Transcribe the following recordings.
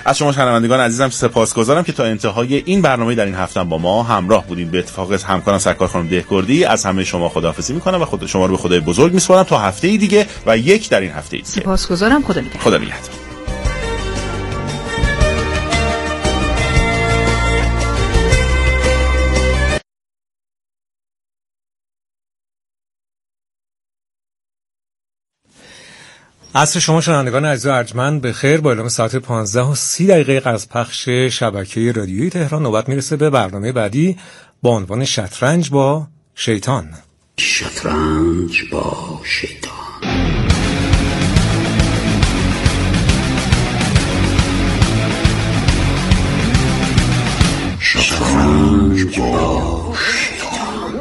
از شما شنوندگان عزیزم سپاسگزارم که تا انتهای این برنامه در این هفته با ما همراه بودید. به اتفاق همکارم سرکار خانم دهکردی از همه شما خداحافظی میکنم و خود شما رو به خدای بزرگ میسپارم تا هفته دیگه و یک در این هفته دیگه. سپاسگزارم. خدا نگهدار. خدا نگهدار. عصر شما شنوندگان عزیز و ارجمند به خیر. با اعلام ساعت 15:30 از پخش شبکه رادیویی تهران نوبت میرسه به برنامه بعدی با عنوان شطرنج با شیطان. شطرنج با شیطان. شطرنج با شیطان.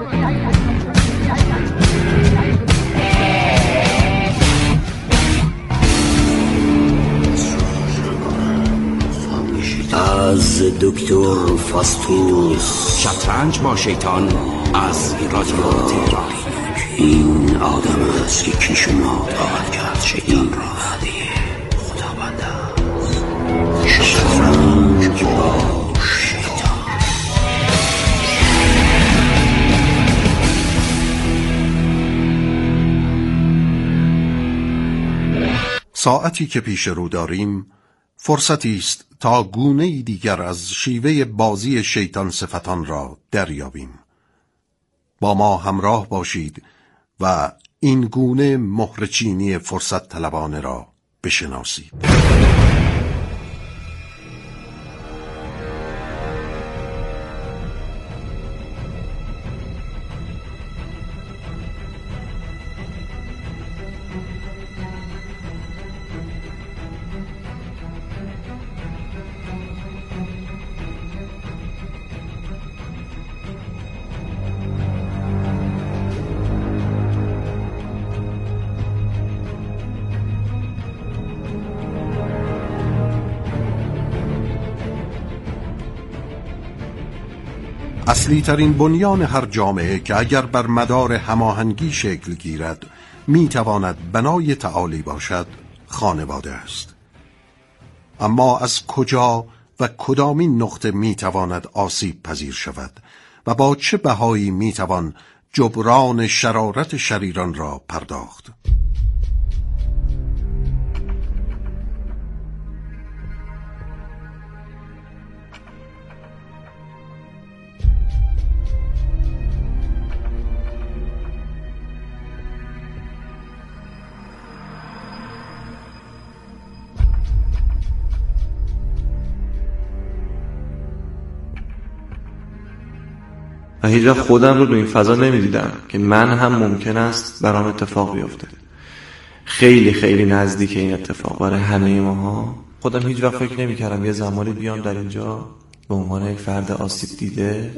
از دکتر فاستوس. شطرنج با شیطان از رادیو تهران. این آدم است که کیشما طاقت کرد شیطان را هدیه خداوند است. شطرنج با شیطان. ساعتی که پیش رو داریم فرصتی است تا گونه‌ای دیگر از شیوه بازی شیطان صفتان را دریابیم. با ما همراه باشید و این گونه مهرچینی فرصت طلبانه را بشناسید. اصلی ترین بنیان هر جامعه که اگر بر مدار هماهنگی شکل گیرد میتواند بنای تعالی باشد خانواده است. اما از کجا و کدامین نقطه میتواند آسیب پذیر شود و با چه بهایی میتوان جبران شرارت شریران را پرداخت؟ و هیچ وقت خودم رو این فضا نمیدیدم که من هم ممکن است برام اتفاق بیفته. خیلی خیلی نزدیک این اتفاق برای همه ماها. خودم هیچ وقت فکر نمی‌کردم یه زمانی بیام در اینجا به عنوان یک فرد آسیب دیده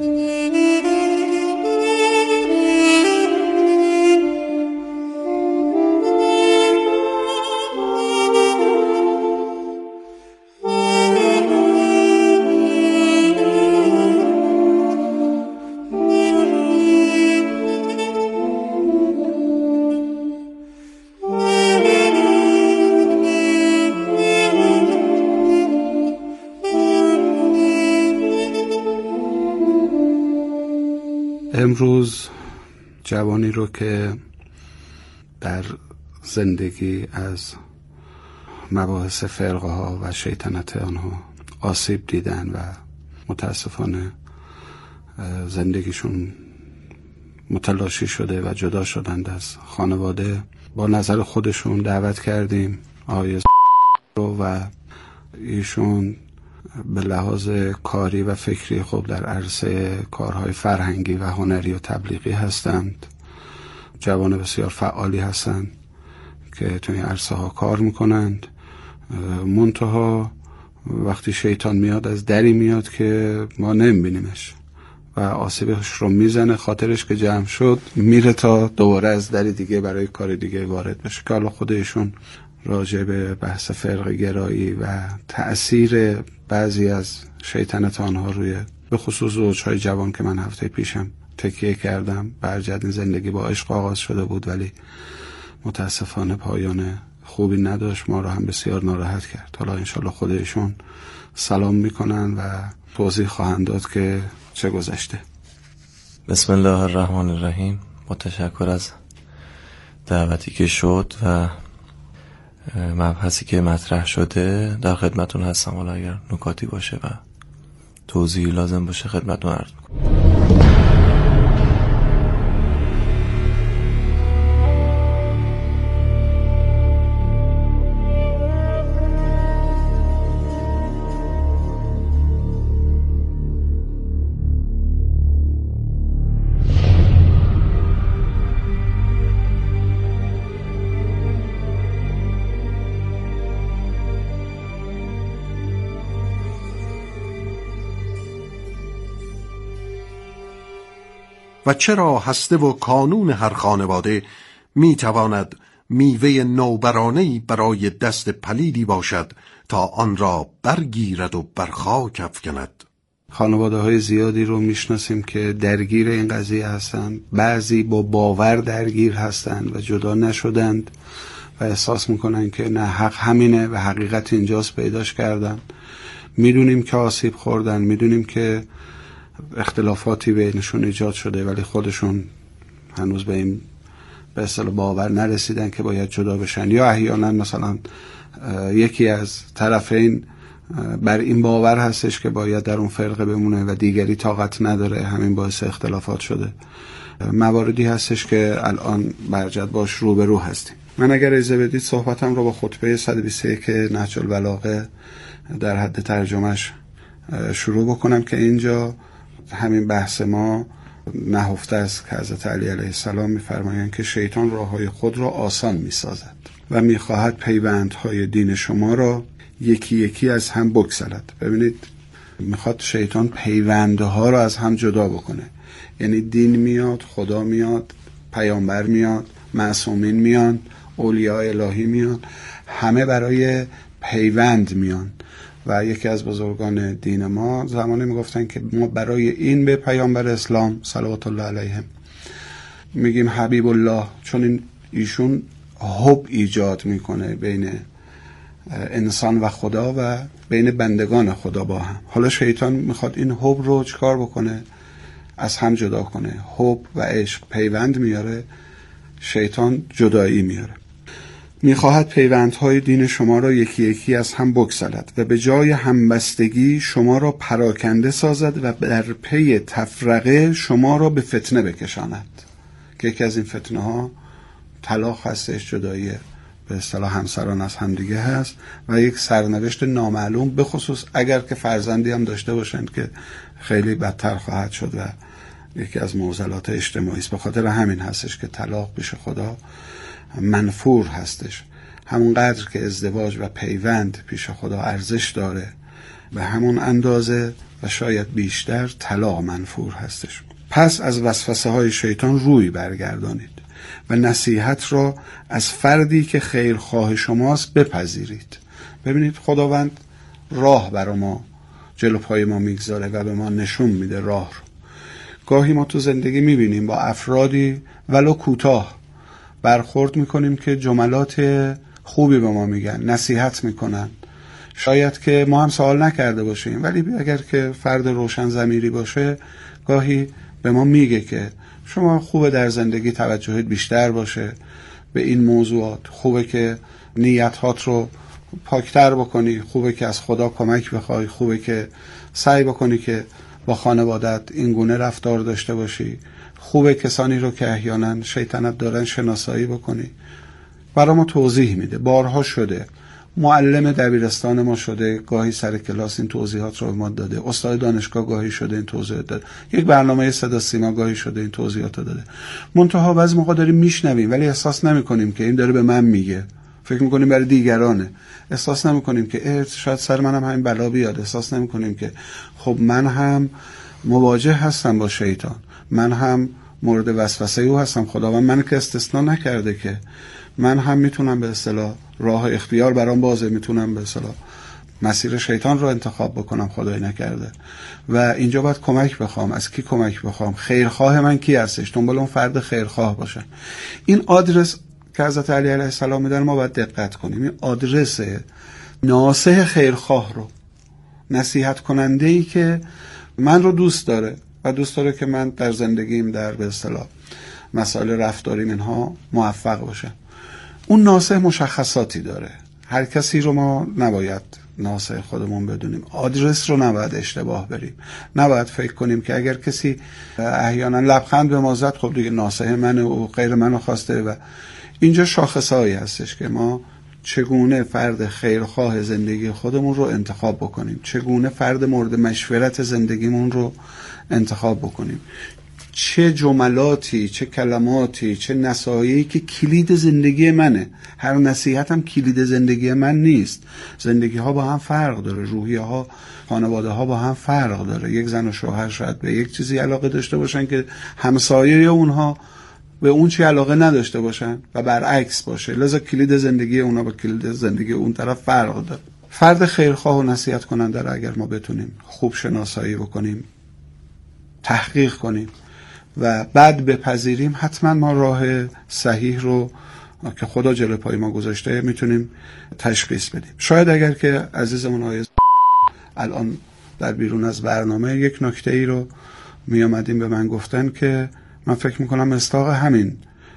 امروز جوانی رو که در زندگی از مباحث فرقه ها و شیطنت آنها آسیب دیدن و متاسفانه زندگیشون متلاشی شده و جدا شدند از خانواده، با نظر خودشون دعوت کردیم آقای رو و ایشون به لحاظ کاری و فکری خوب در عرصه کارهای فرهنگی و هنری و تبلیغی هستند. جوان بسیار فعالی هستند که توی این عرصه ها کار میکنند. منتها وقتی شیطان میاد از دری میاد که ما نمیبینیمش و آسیبش رو میزنه، خاطرش که جمع شد میره تا دوباره از دری دیگه برای کار دیگه وارد بشه که حالا خودشون راجع به بحث فرقه گرایی و تأثیر بعضی از شیطنت آنها روی به خصوص زوجهای جوان که من هفته پیشم تکیه کردم، برجد زندگی با عشق آغاز شده بود ولی متاسفانه پایان خوبی نداشت، ما رو هم بسیار ناراحت کرد. حالا انشالله خودشون سلام میکنن و توضیح خواهند داد که چه گذشته. بسم الله الرحمن الرحیم. با تشکر از دعوتی که شد و مبحثی که مطرح شده در خدمتون هستم. حالا اگر نکاتی باشه و توضیحی لازم باشه خدمتون عرض میکنم. و چرا هسته و کانون هر خانواده میتواند میوه نوبرانه‌ای برای دست پلیدی باشد تا آن را برگیرد و بر خاک افکند. خانواده های زیادی رو میشناسیم که درگیر این قضیه هستند. بعضی با باور درگیر هستند و جدا نشدند و احساس میکنن که نه، حق همینه و حقیقت اینجاست، پیداش کردن. میدونیم که آسیب خوردن، میدونیم که اختلافاتی بینشون ایجاد شده، ولی خودشون هنوز به این به اصطلاح باور نرسیدن که باید جدا بشن. یا احیانا مثلا یکی از طرفین بر این باور هستش که باید در اون فرقه بمونه و دیگری طاقت نداره، همین باعث اختلافات شده. مواردی هستش که الان برجت باش روبرو هستیم. من اگر اجازه بدید صحبتم رو با خطبه 121 نهج البلاغه در حد ترجمهش شروع بکنم که اینجا همین بحث ما نهفته است که حضرت علی علیه السلام می‌فرمایند که شیطان راههای خود را آسان می‌سازد و می‌خواهد پیوندهای دین شما را یکی یکی از هم بگسلد. ببینید، می‌خواد شیطان پیوندها را از هم جدا بکنه. یعنی دین میاد، خدا میاد، پیامبر میاد، معصومین میان، اولیاء الهی میان، همه برای پیوند میان. و یکی از بزرگان دین ما زمانی میگفتن که ما برای این به پیامبر اسلام صلوات الله علیهم میگیم حبیب الله، چون ایشون حب ایجاد میکنه بین انسان و خدا و بین بندگان خدا با هم. حالا شیطان میخواد این حب رو چکار بکنه؟ از هم جدا کنه. حب و عشق پیوند میاره، شیطان جدایی میاره. میخواهد پیوندهای دین شما را یکی یکی از هم بگسلد و به جای همبستگی شما را پراکنده سازد و در پی تفرقه شما را به فتنه بکشاند، که یکی از این فتنه ها طلاق هستش، جدایی به اصطلاح همسران از همدیگه هست و یک سرنوشت نامعلوم، به خصوص اگر که فرزندی هم داشته باشند که خیلی بدتر خواهد شد و یکی از معضلات اجتماعی است. به خاطر همین هستش که طلاق پیش خدا منفور هستش. همونقدر که ازدواج و پیوند پیش خدا ارزش داره، به همون اندازه و شاید بیشتر طلاق منفور هستش. پس از وسوسه های شیطان روی برگردانید و نصیحت را از فردی که خیرخواه شماست بپذیرید. ببینید، خداوند راه برای ما جلو پای ما میگذاره و به ما نشون میده راه رو. گاهی ما تو زندگی میبینیم با افرادی ولو کوتاه برخورد میکنیم که جملات خوبی به ما میگن، نصیحت میکنن، شاید که ما هم سوال نکرده باشیم، ولی اگر که فرد روشن ضمیری باشه گاهی به ما میگه که شما خوبه در زندگی توجهت بیشتر باشه به این موضوعات، خوبه که نیتهات رو پاکتر بکنی، خوبه که از خدا کمک بخوای، خوبه که سعی بکنی که با خانوادت این گونه رفتار داشته باشی، خوبه کسانی رو که احیانا شیطنت دارن شناسایی بکنی. برای ما توضیح میده. بارها شده، معلم دبیرستان ما شده گاهی سر کلاس این توضیحات رو به ما داده، استاد دانشگاه گاهی شده این توضیحات داده، یک برنامه صدا سیما گاهی شده این توضیحات رو داده. منتها بعضی موقع داریم میشنویم ولی احساس نمیکنیم که این داره به من میگه، فکر میکنیم برای دیگرانه، احساس نمیکنیم که شاید سر منم همین بلا بیاد، احساس نمیکنیم که خب من هم مواجه هستم با شیطان، من هم مورد وسوسه او هستم، خداوند من که استثناء نکرده که من هم میتونم به اصطلاح راه اختیار برام بازه، میتونم به اصطلاح مسیر شیطان رو انتخاب بکنم، خدای نکرده. و اینجا باید کمک بخوام. از کی کمک بخوام؟ خیرخواه من کی هستش؟ دنبال اون فرد خیرخواه باشم. این آدرس که حضرت علی علیه السلام میدن ما باید دقت کنیم. این آدرس ناصح خیرخواه رو، نصیحت کننده ای که من رو دوست داره و دوست داره که من در زندگیم در به اصطلاح مسائل رفتاریم اینها موفق باشم. اون ناصح مشخصاتی داره. هر کسی رو ما نباید ناصح خودمون بدونیم. آدرس رو نباید اشتباه بریم. نباید فکر کنیم که اگر کسی احیانا لبخند به ما زد خب دیگه ناصح منه و غیر منو خواسته. و اینجا شاخصهایی هستش که ما چگونه فرد خیرخواه زندگی خودمون رو انتخاب بکنیم، چگونه فرد مورد مشورت زندگیمون رو انتخاب بکنیم، چه جملاتی، چه کلماتی، چه نصایحی که کلید زندگی منه. هر نصیحت هم کلید زندگی من نیست. زندگی ها با هم فرق داره، روحیه ها، خانواده ها با هم فرق داره. یک زن و شوهر شاید به یک چیزی علاقه داشته باشن که همسایه اونها به اون چی علاقه نداشته باشن و برعکس باشه، لذا کلید زندگی اونا با کلید زندگی اون طرف فرق داره. فرد خیرخواه و نصیحت کننده رو اگر ما بتونیم خوب شناسایی بکنیم، تحقیق کنیم و بعد بپذیریم، حتما ما راه صحیح رو که خدا جلوی پای ما گذاشته میتونیم تشخیص بدیم. شاید اگر که عزیزمون آقای الان در بیرون از برنامه یک نکته ای رو می آمدیم به من گفتن که من فکر میکنم مصداق همین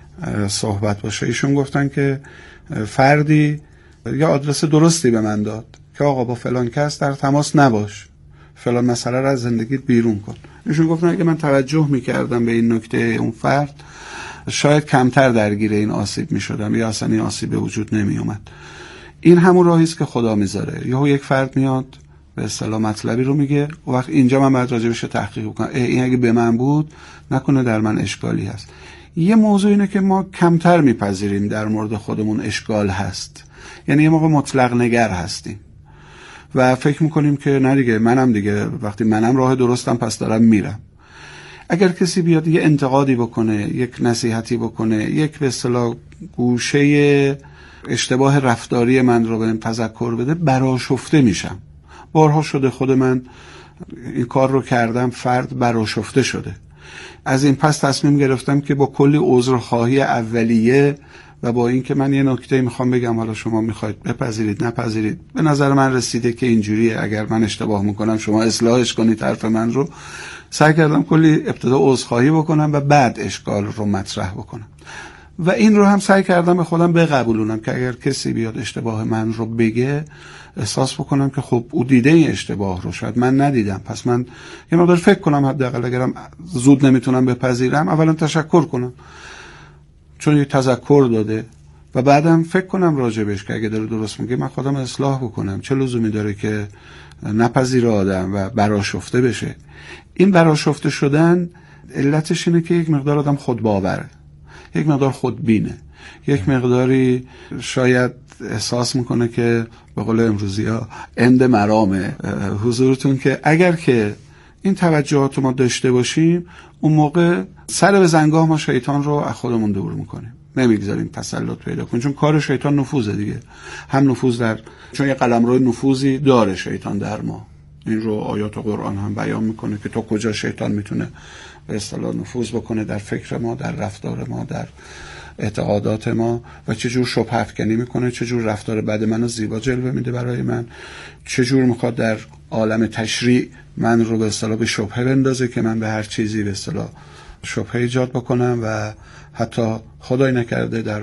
صحبت باشه. ایشون گفتن که فردی یا آدرس درستی به من داد که آقا با فلان کس در تماس نباش، فلان مسئله رو از زندگیت بیرون کن. ایشون گفتن اگه من توجه میکردم به این نکته اون فرد شاید کمتر درگیر این آسیب میشدم یا اصلا این آسیب به وجود نمی اومد. این همون راهی است که خدا میذاره. یهو یک فرد میاد به اصطلاح مطلبی رو میگه و وقت اینجا من باید راجبش تحقیق کنم، این اگه به من بود نکنه در من اشکالی هست. یه موضوع اینه که ما کمتر میپذیریم در مورد خودمون اشکال هست، یعنی یه موقع مطلق نگر هستیم و فکر میکنیم که نه دیگه منم دیگه وقتی منم راه درستم پس دارم میرم. اگر کسی بیاد یه انتقادی بکنه، یک نصیحتی بکنه، یک به اصطلاح گوشه اشتباه رفتاری من رو بهم تذکر بده، برآشفته میشم. بارها شده خود من این کار رو کردم، فرد برآشفته شده. از این پس تصمیم گرفتم که با کلی عذرخواهی اولیه و با این که من یه نکته میخوام بگم، حالا شما میخواید بپذیرید نپذیرید، به نظر من رسیده که اینجوریه، اگر من اشتباه میکنم شما اصلاحش کنید حرف من رو. سعی کردم کلی ابتدا عذرخواهی بکنم و بعد اشکال رو مطرح بکنم و این رو هم سعی کردم به خودم بقبولونم که اگر کسی بیاد اشتباه من رو بگه احساس بکنم که خب او دیده این اشتباه رو، شاید من ندیدم، پس من یه مقدار فکر کنم، حداقل اگرم زود نمیتونم بپذیرم اولا تشکر کنم چون یه تذکر داده و بعدم فکر کنم راجبش که اگه داره درست میگه من خودم اصلاح بکنم. چه لزومی داره که نپذیره آدم و برآشفته بشه. این برآشفته شدن علتش اینه که یک مقدار آدم خودباوره، یک مقدار خودبینه، یک مقداری شاید احساس میکنه که به قول امروزی ها اند مرامه حضورتون، که اگر که این توجهات ما داشته باشیم اون موقع سر به زنگاه ما شیطان رو از خودمون دور میکنیم، نمیگذاریم تسلط پیدا کنیم، چون کار شیطان نفوذه دیگه. هم نفوذ در، چون یه قلمرو نفوذی داره شیطان در ما، این رو آیات قرآن هم بیان میکنه که تا کجا شیطان میتونه به اصطلاح نفوذ بکنه در فکر ما، در رفتار ما، در اعتقادات ما و چجور شبهه افکنی میکنه، چجور رفتار بد منو زیبا جلوه میده برای من، چجور میخواد در عالم تشریع من رو به اصطلاح به شبهه بندازه که من به هر چیزی به اصطلاح شبهه ایجاد بکنم و حتی خدای نکرده در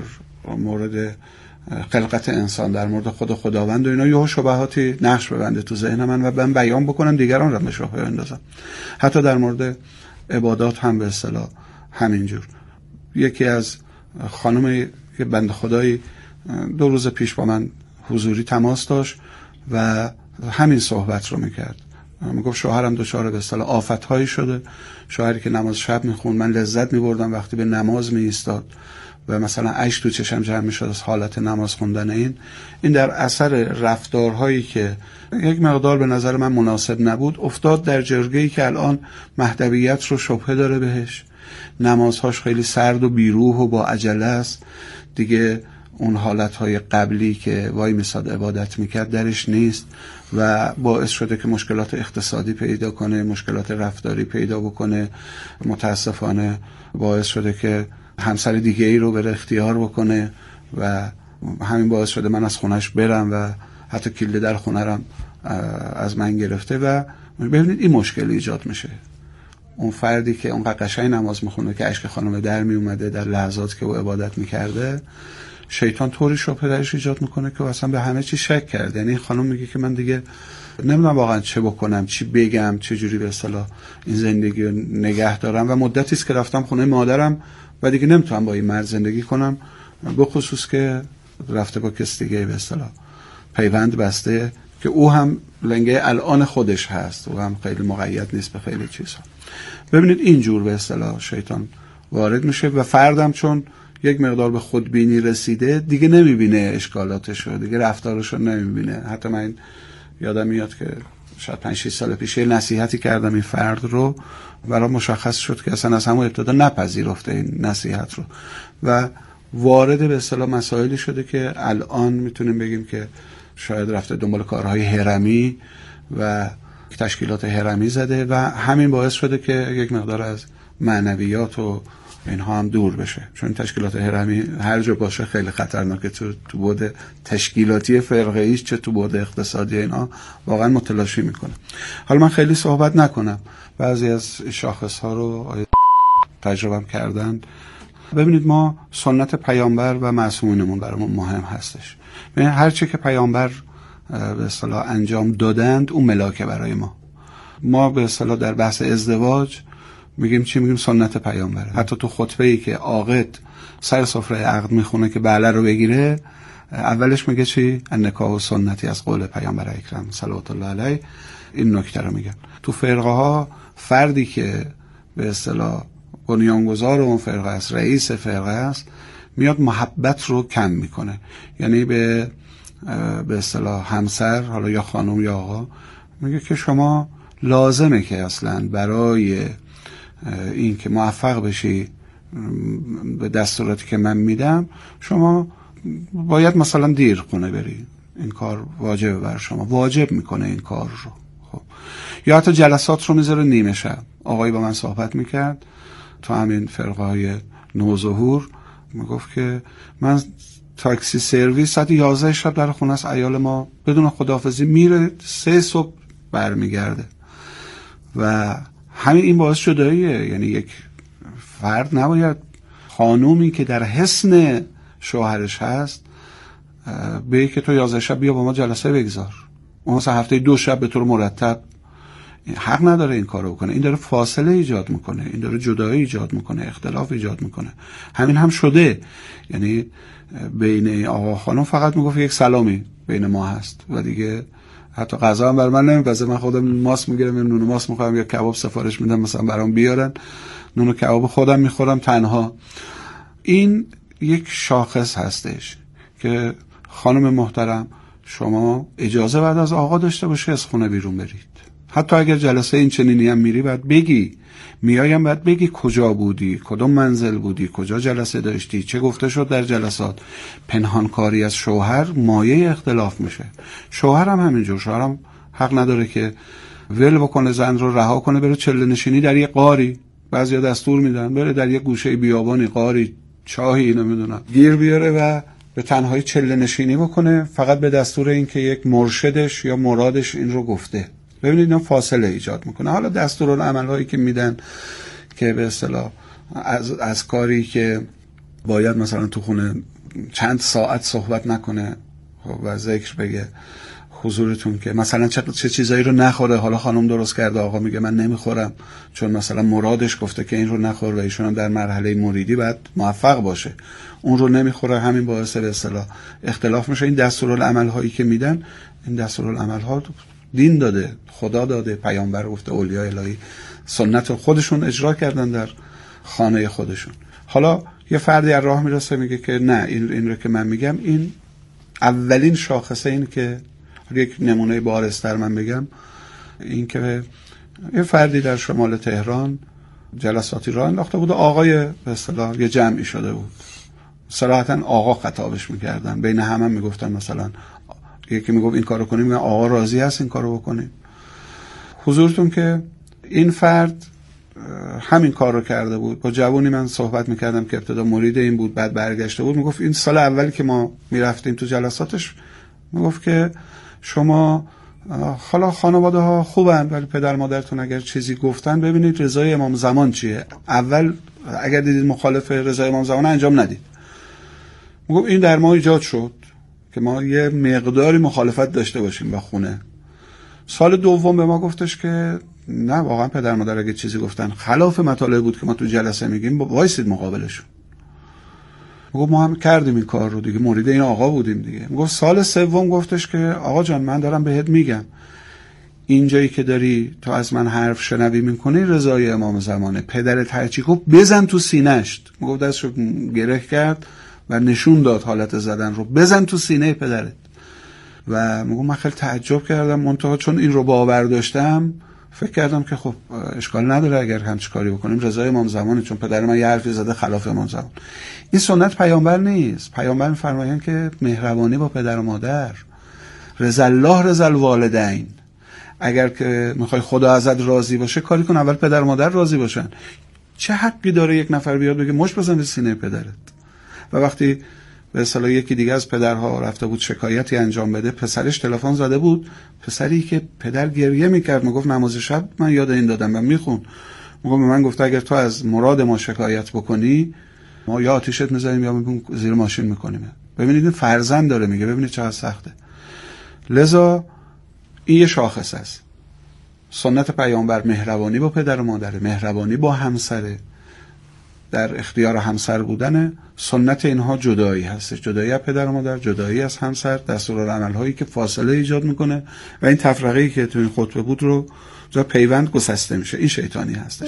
مورد خلقت انسان، در مورد خود خداوند و اینا یه شبهاتی نقش ببنده تو ذهن من و من بیان بکنم دیگران رو به شبهه بندازم. حتی در مورد عبادات هم به اصطلاح همینجور. یکی از خانم یه بنده خدایی 2 روز پیش با من حضوری تماس داشت و همین صحبت رو میکرد. میگفت شوهرم دچار به اصطلاح آفت‌هایی شده، شوهری که نماز شب میخوند، من لذت میبردم وقتی به نماز میایستاد و مثلا اشک تو چشم جمع میشد از حالت نماز خوندن. این در اثر رفتارهایی که یک مقدار به نظر من مناسب نبود افتاد در جرگه‌ای که الان مهدویت رو شبهه داره بهش، نمازهاش خیلی سرد و بیروح و با عجله است دیگه، اون حالتهای قبلی که وای میساد عبادت میکرد درش نیست و باعث شده که مشکلات اقتصادی پیدا کنه، مشکلات رفتاری پیدا بکنه. متاسفانه باعث شده که همسر دیگه ای رو بره اختیار بکنه و همین باعث شده من از خونش برم و حتی کلید در خونه رم از من گرفته. و ببینید این مشکل ایجاد میشه. اون فردی که اونقدر قشنگ نماز میخونه که اشک خانم در میومده در لحظات که او عبادت میکرده، شیطان طوری شبهه‌اش ایجاد میکنه که اصلا به همه چی شک کرده. یعنی خانم میگه که من دیگه نمیدونم واقعا چه بکنم، چی بگم، چه جوری به اصطلاح این زندگی رو نگه دارم. و مدتی است که رفتم خونه مادرم و دیگه نمیتونم با این مرد زندگی کنم، به خصوص که رفته با کس دیگه به اصطلاح پیوند بسته که او هم لنگه الان خودش هست، او هم خیلی مقید نیست به خیلی چیزها. ببینید اینجور به اصطلاح شیطان وارد میشه و فردم چون یک مقدار به خودبینی رسیده دیگه نمیبینه اشکالاتشو، دیگه رفتارشو نمیبینه. حتی من یادم میاد که شاید 5-6 سال پیش یه نصیحتی کردم این فرد رو، برای مشخص شد که اصلا از همون ابتدا نپذیرفته این نصیحت رو و وارد به اصطلاح مسائلی شده که الان میتونیم بگیم که شاید رفته دنبال کارهای هرمی و تشکیلات هرمی زده و همین باعث شده که یک مقدار از معنویات و اینها هم دور بشه. چون تشکیلات هرمی هر جا باشه خیلی خطرناکه، تو بعد تشکیلاتی فرقه ایش چه تو بعد اقتصادی اینا واقعا متلاشی میکنه. حالا من خیلی صحبت نکنم، بعضی از شاخص ها رو تجربه کردن. ببینید ما سنت پیامبر و معصومینمون برامون مهم هستش. ببینید هر چی که پیامبر به اصطلاح انجام دادند اون ملاکه برای ما به اصطلاح در بحث ازدواج میگیم چی؟ میگیم سنت پیامبره. حتی تو خطبه‌ای که عاقد سر سفره عقد میخونه که بله رو بگیره، اولش میگه چی؟ النکاح و سنتی، از قول پیامبر اکرم صلوات الله علیه این نکته رو میگن. تو فرقه ها فردی که به اصطلاح بنیانگذار اون فرقه است، رئیس فرقه است، میاد محبت رو کم میکنه. یعنی به اصطلاح همسر، حالا یا خانم یا آقا، میگه که شما لازمه که اصلا برای این که موفق بشی به دستوراتی که من میدم شما باید مثلا دیر خونه بری، این کار واجبه بر شما، واجب میکنه این کار رو. خب یا حتی جلسات رو میذاره نیمه شب. آقایی با من صحبت میکرد تو همین فرقه های نوظهور، میگفت که من تاکسی سرویس ساعت 11 شب در خونه است عیال ما، بدون خداحافظی میره 3 صبح برمیگرده و همین این باعث جداییه. یعنی یک فرد نباید خانومی که در حصن شوهرش هست بگه که تو 11 شب بیا با ما جلسه بگذار، اون مثلا هفته 2 شب به طور مرتب. حق نداره این کارو بکنه. این داره فاصله ایجاد میکنه، این داره جدایی ایجاد میکنه، اختلاف ایجاد میکنه. همین هم شده. یعنی بین آقا خانم فقط میگفت یک سلامی بین ما هست و دیگه حتی غذا هم بر من نمیپزه. من خودم ماست میگیرم، نون ماست میخورم یا کباب سفارش میدم مثلا برام بیارن، نون و کباب خودم میخورم تنها. این یک شاخص هستش که خانم محترم شما اجازه بعد از آقا داشته باشه از خونه بیرون برید. حتی اگر جلسه این چنینی هم میری باید بگی، میایم باید بگی کجا بودی، کدوم منزل بودی، کجا جلسه داشتی، چه گفته شد در جلسات. پنهانکاری از شوهر مایه اختلاف میشه. شوهر هم همینجور، شوهر هم حق نداره که ول بکنه زن رو، رها کنه بره چله نشینی در یه قاری. بعضیا دستور میدن بره در یه گوشه بیابانی قاری چاهی نمیدونم گیر بیاره و به تنهایی چله نشینی بکنه، فقط به دستور این که یک مرشدش یا مرادش این رو گفته. ببینید اینا فاصله ایجاد میکنه. حالا دستورالعمل‌هایی که میدن که به اصطلاح از کاری که باید مثلا تو خونه چند ساعت صحبت نکنه و ذکر بگه حضورتون که مثلا چه چیزایی رو نخوره. حالا خانم درست کرده، آقا میگه من نمیخورم چون مثلا مرادش گفته که این رو نخور و ایشون هم در مرحله مریدی باید موفق باشه، اون رو نمیخوره. همین باعث به اصطلاح اختلاف میشه. این دستورالعمل‌هایی که میدن، این دستورالعمل‌ها دین داده، خدا داده، پیامبر گفته، اولیاء الهی سنت خودشون اجرا کردن در خانه خودشون. حالا یه فردی از راه میرسه میگه که نه این رو که من میگم، این اولین شاخصه این که یک نمونه بارزتر من بگم، این که یه فردی در شمال تهران جلساتی راه انداخته بود، آقای به اصطلاح یه جمعی شده بود، صراحتا آقا خطابش میکردن، بین هم میگفتن مثلا یکی میگفت این کارو کنیم، آقا راضی هست این کارو بکنیم. حضورتون که این فرد همین کار رو کرده بود. با جوونی من صحبت میکردم که ابتدا مرید این بود، بعد برگشته بود. میگفت این سال اولی که ما میرفتیم تو جلساتش، میگفت که شما حالا خانواده ها خوبن ولی پدر مادرتون اگر چیزی گفتن ببینید رضای امام زمان چیه، اول اگر دیدید مخالف رضای امام زمان انجام ندید. میگفت این در ما ایجاد شد که ما یه مقداری مخالفت داشته باشیم با خونه. سال دوم به ما گفتش که نه واقعا پدر مادر اگه چیزی گفتن خلاف مطالب بود که ما تو جلسه میگیم وایسید مقابلشون. میگفت ما هم کردیم این کار رو دیگه، مرید این آقا بودیم دیگه. میگفت سال سوم گفتش که آقا جان من دارم بهت میگم اینجایی که داری تو از من حرف شنوی میکنی رضای امام زمانه، پدرت هرچی گفت بزن تو سینه‌اش. میگفت دستشو گره کرد و نشون داد حالت زدن رو، بزن تو سینه پدرت. و میگم من خیلی تعجب کردم، منتها چون این رو باور داشتم فکر کردم که خب اشکال نداره اگر همچین کاری بکنیم، رضای امام زمانه، چون پدر من یه حرفی زده خلاف امام زمان. این سنت پیامبر نیست. پیامبر می‌فرمایند که مهربانی با پدر و مادر، رضا الله رضا الوالدین. اگر که میخوای خدا ازت راضی باشه کاری کن اول پدر و مادر راضی باشن. چه حقی داره یک نفر بیاد بگه مش بزن به سینه پدرت؟ و وقتی به اصطلاح یکی دیگه از پدرها رفته بود شکایتی انجام بده، پسرش تلفن زده بود، پسری که پدر گریه میکرد میگفت نماز شب من یاد این دادم و میخون، میگم به من گفته اگر تو از مراد ما شکایت بکنی ما یا آتیشت میذاریم یا زیر ماشین میکنیم. ببینید این فرزند داره میگه، ببینید چقدر سخته. لذا این یه شاخص است. سنت پیامبر مهربانی با پدر و مادر، مهربانی با همسره، در اختیار همسر بودن. سنت اینها جدایی هست، جدایی از پدر و مادر، جدایی از همسر، دستورالعمل هایی که فاصله ایجاد میکنه و این تفرقه‌ای که تو این خطبه بود رو جا پیوند گسسته میشه. این شیطانی هستش.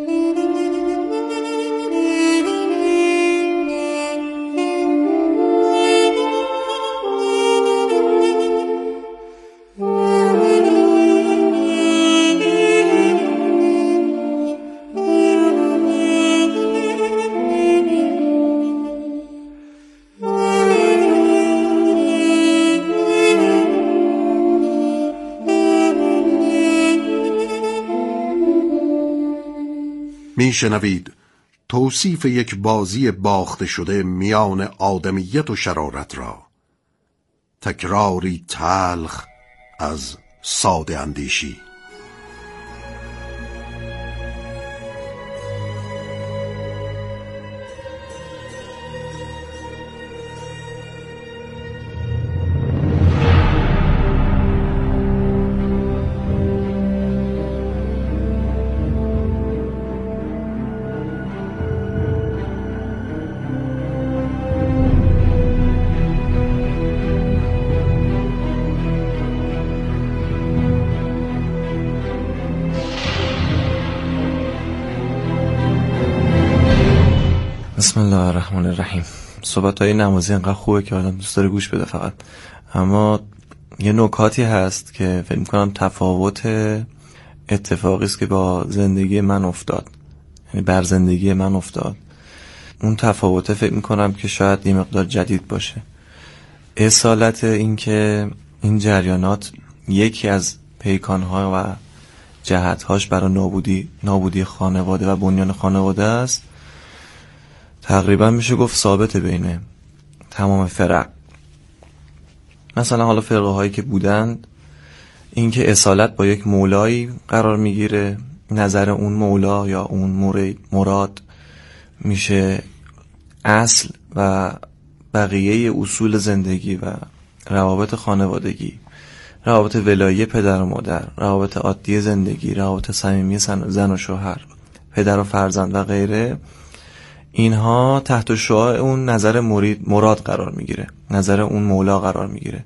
میشنوید توصیف یک بازی باخته شده میان آدمیت و شرارت را، تکراری تلخ از ساده اندیشی. بسم الله الرحمن الرحیم. صحبت‌های نمازی انقدر خوبه که آدم دوست داره گوش بده فقط، اما یه نکاتی هست که فکر می‌کنم تفاوت اتفاقی است که با زندگی من افتاد، یعنی بر زندگی من افتاد. اون تفاوت فکر می‌کنم که شاید یه مقدار جدید باشه. اصالت این که این جریانات یکی از پیکان‌ها و جهت‌هاش برای نابودی خانواده و بنیان خانواده است، تقریبا میشه گفت ثابت بین تمام فرق. مثلا حالا فرقه هایی که بودند، این که اصالت با یک مولایی قرار میگیره، نظر اون مولا یا اون مراد میشه اصل و بقیه اصول زندگی و روابط خانوادگی، روابط ولایی پدر و مادر، روابط عادی زندگی، روابط صمیمی زن و شوهر، پدر و فرزند و غیره. اینها تحت شعاع اون نظر مراد قرار میگیره، نظر اون مولا قرار میگیره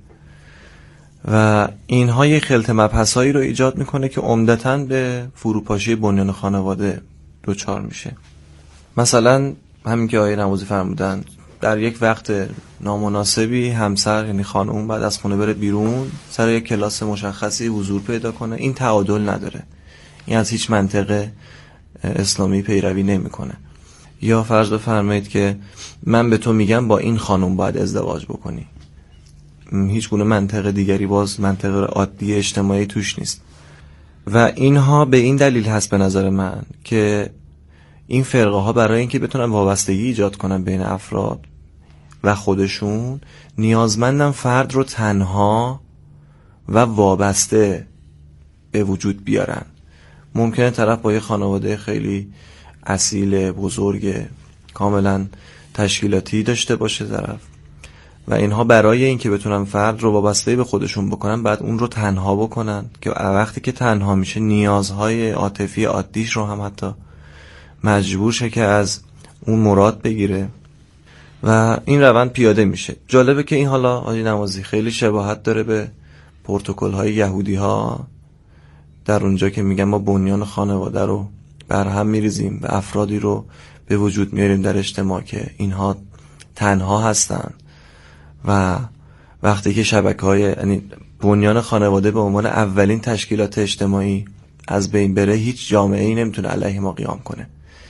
و اینها یه خلط مبحثایی رو ایجاد میکنه که عمدتاً به فروپاشی بنیان خانواده دوچار میشه. مثلا همین که آیه نمازی فرمودن، در یک وقت نامناسبی همسر یعنی خانم بعد از خونه بره بیرون سر یک کلاس مشخصی حضور پیدا کنه، این تعادل نداره، این از هیچ منطق اسلامی پیروی نمیکنه. یا فرض بفرمایید که من به تو میگم با این خانم باید ازدواج بکنی، هیچ گونه منطق دیگری، باز منطق عادی اجتماعی توش نیست. و اینها به این دلیل هست به نظر من که این فرقه ها برای اینکه بتونن وابستگی ایجاد کنن بین افراد و خودشون، نیازمندن فرد رو تنها و وابسته به وجود بیارن. ممکنه طرف با یه خانواده خیلی اصیل، بزرگ، کاملا تشکیلاتی داشته باشه طرف، و اینها برای اینکه بتونن فرد رو وابسته به خودشون بکنن بعد اون رو تنها بکنن، که وقتی که تنها میشه نیازهای عاطفی عادیش رو هم حتی مجبور شه که از اون مراد بگیره و این روند پیاده میشه. جالبه که این حالا آقای نمازی خیلی شباهت داره به پروتکل های یهودی ها، در اونجا که میگن ما بنیان خانواده رو برهم میریزیم و افرادی رو به وجود میاریم در اجتماع که اینها تنها هستن و وقتی که شبکه‌های یعنی بنیان خانواده به عنوان اولین تشکیلات اجتماعی از بین بره، هیچ جامعه‌ای نمیتونه علیه ما قیام کنه.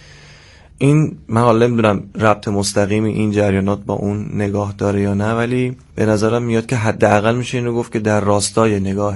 این من حالا نمیدونم ربط مستقیمی این جریانات با اون نگاه داره یا نه، ولی به نظرم میاد که حداقل میشه اینو گفت که در راستای نگاه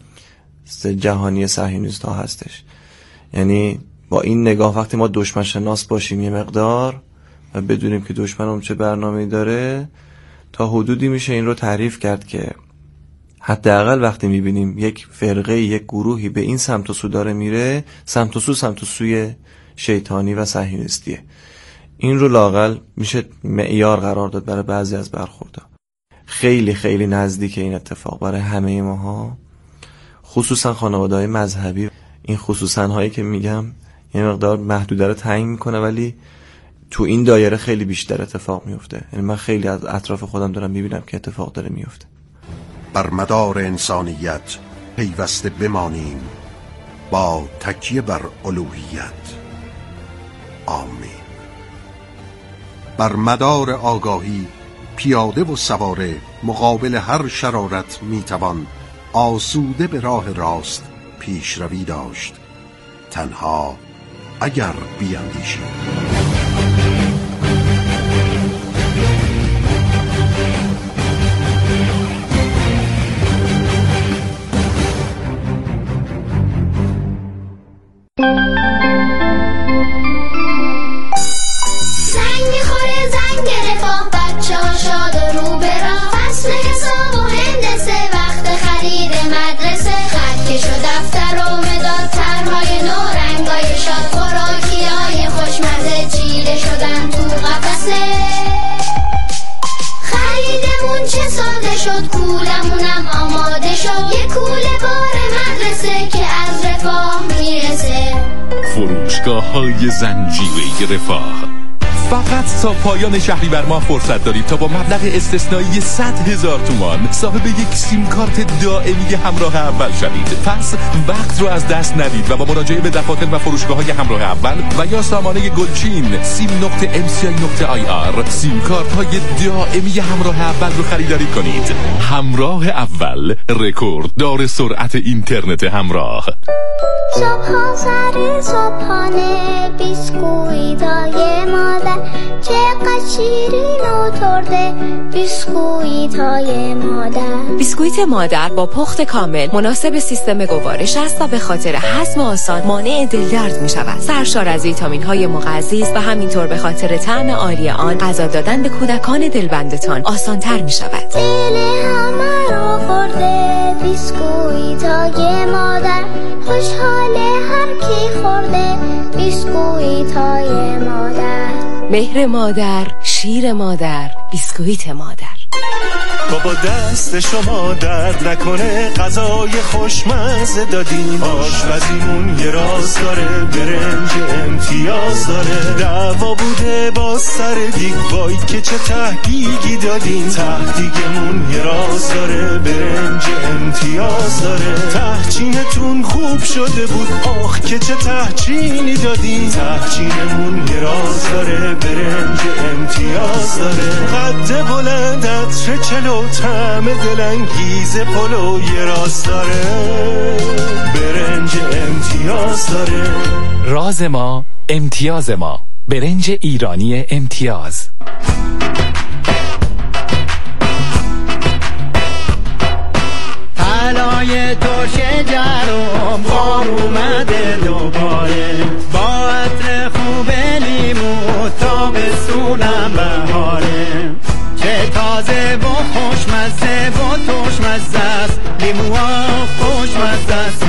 جهانی صهیونیست‌ها هستش. یعنی با این نگاه وقتی ما دشمن شناس باشیم یه مقدار و بدونیم که دشمنم چه برنامه‌ای داره، تا حدودی میشه این رو تعریف کرد که حداقل وقتی میبینیم یک فرقه، یک گروهی به این سمت و سو داره میره، سمت و سوی شیطانی و صهیونیستیه. این رو لااقل میشه معیار قرار داد برای بعضی از برخوردها. خیلی خیلی نزدیک این اتفاق برای همه ماها، خصوصا خانواده‌های مذهبی. این خصوصا هایی که میگم یه مقدار محدوده رو تعیین میکنه، ولی تو این دایره خیلی بیشتر اتفاق میفته. یعنی من خیلی از اطراف خودم دارم میبینم که اتفاق داره میفته. بر مدار انسانیت پیوسته بمانیم با تکیه بر الوهیت. آمین. بر مدار آگاهی پیاده و سواره مقابل هر شرارت میتوان آسوده به راه راست پیشروی داشت، تنها اگر بیاندیشیم. شد کولمونم آماده شد، یه کوله بار مدرسه که از رفاه میرسه. فروشگاه‌های زنجیره رفاه فقط تا پایان شهریور ماه فرصت دارید تا با مبلغ استثنایی 100,000 تومان صاحب یک سیم کارت دائمی همراه اول شوید. پس وقت رو از دست ندید و با مراجعه به دفاتر و فروشگاه‌های همراه اول و یا سامانه گلچین sim.mci.ir سیم کارت‌های دائمی همراه اول رو خریداری کنید. همراه اول، رکورددار سرعت اینترنت همراه. صبح سر صبحانه بیسکویتای مادر چقدر شیرین و ترده، بیسکویتای مادر. بیسکویت مادر با پخت کامل مناسب سیستم گوارش است و به خاطر هضم آسان مانع دلدرد می شود. سرشار از ویتامین‌های مغذی و همینطور به خاطر طعم عالی آن غذا دادن به کودکان دلبندتان آسان‌تر می شود. دل همه رو خورده بیسکویتای مادر، خوشحاله هر کی خورده بیسکویتای مادر. مهر مادر، شیر مادر، بیسکویت مادر. بابا دست شما درد نکنه، غذای خوشمزه دادیم، آشپزیمون یه راز داره، برنج امتیاز داره. دعوا بوده با سر دیگ، وای که چه تهدیگی دادیم، تهدیگمون یه راز داره، برنج امتیاز داره. تهچینتون خوب شده بود، آخ که چه تهچینی دادیم، تهچینمون یه راز داره، برنج امتیاز داره. قد بلند عطر چلو، طعم دلانگیز پلو یه راز داره، برنج امتیاز داره. راز ما، امتیاز ما، برنج ایرانی امتیاز. طلای ترش جرو بابا بار اومده دوباره، با عطر خوب لیمو تابستونم بهاره، چه تازه و خوشمزه و ترشمزه است، لیموها خوشمزه است.